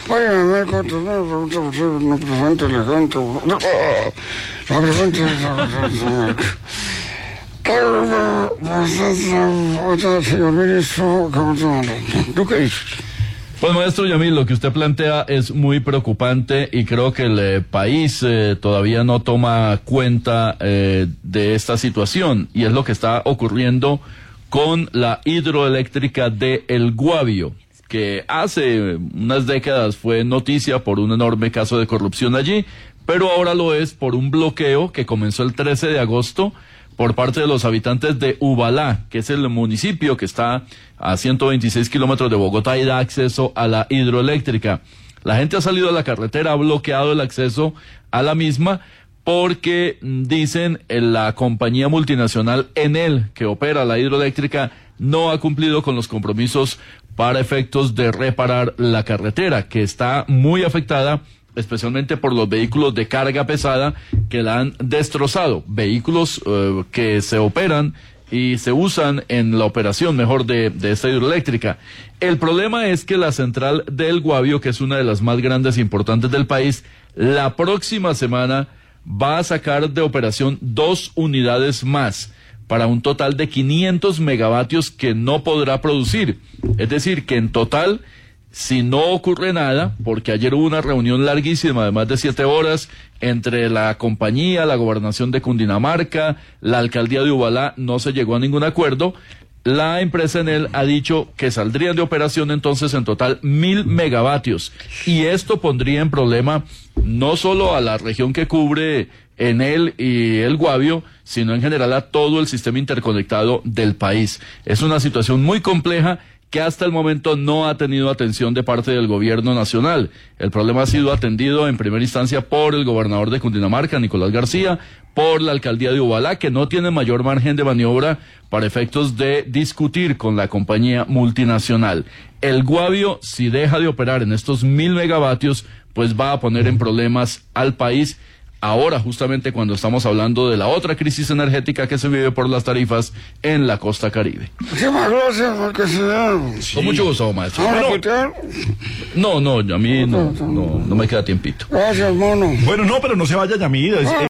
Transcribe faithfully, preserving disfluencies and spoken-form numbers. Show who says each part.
Speaker 1: Oye, me conté una pregunta elegante. La pregunta es... Señor ministro, ¿tú qué dices?
Speaker 2: Pues, maestro Yamil, lo que usted plantea es muy preocupante y creo que el eh, país eh, todavía no toma cuenta eh, de esta situación, y es lo que está ocurriendo con la hidroeléctrica de El Guavio, que hace unas décadas fue noticia por un enorme caso de corrupción allí, pero ahora lo es por un bloqueo que comenzó el trece de agosto por parte de los habitantes de Ubalá, que es el municipio que está a ciento veintiséis kilómetros de Bogotá y da acceso a la hidroeléctrica. La gente ha salido a la carretera, ha bloqueado el acceso a la misma porque, dicen, la compañía multinacional Enel, que opera la hidroeléctrica, no ha cumplido con los compromisos para efectos de reparar la carretera, que está muy afectada, especialmente por los vehículos de carga pesada que la han destrozado, vehículos eh, que se operan y se usan en la operación mejor de, de esta hidroeléctrica. El problema es que la central del Guavio, que es una de las más grandes e importantes del país, la próxima semana va a sacar de operación dos unidades más, para un total de quinientos megavatios que no podrá producir. Es decir, que en total, si no ocurre nada, porque ayer hubo una reunión larguísima de más de siete horas entre la compañía, la gobernación de Cundinamarca, la alcaldía de Ubalá, no se llegó a ningún acuerdo. La empresa Enel ha dicho que saldrían de operación entonces en total mil megavatios. Y esto pondría en problema no solo a la región que cubre Enel y El Guavio, sino en general a todo el sistema interconectado del país. Es una situación muy compleja que hasta el momento no ha tenido atención de parte del gobierno nacional. El problema ha sido atendido en primera instancia por el gobernador de Cundinamarca, Nicolás García, por la alcaldía de Ubalá, que no tiene mayor margen de maniobra para efectos de discutir con la compañía multinacional. El Guavio, si deja de operar en estos mil megavatios, pues va a poner en problemas al país. Ahora, justamente cuando estamos hablando de la otra crisis energética que se vive por las tarifas en la costa Caribe.
Speaker 1: Muchísimas gracias, porque se
Speaker 2: sí. Con mucho gusto, maestro.
Speaker 1: Bueno,
Speaker 2: no, no, a mí no, no, no me queda tiempito.
Speaker 1: Gracias, mono.
Speaker 3: Bueno, no, pero no se vaya, Yamil.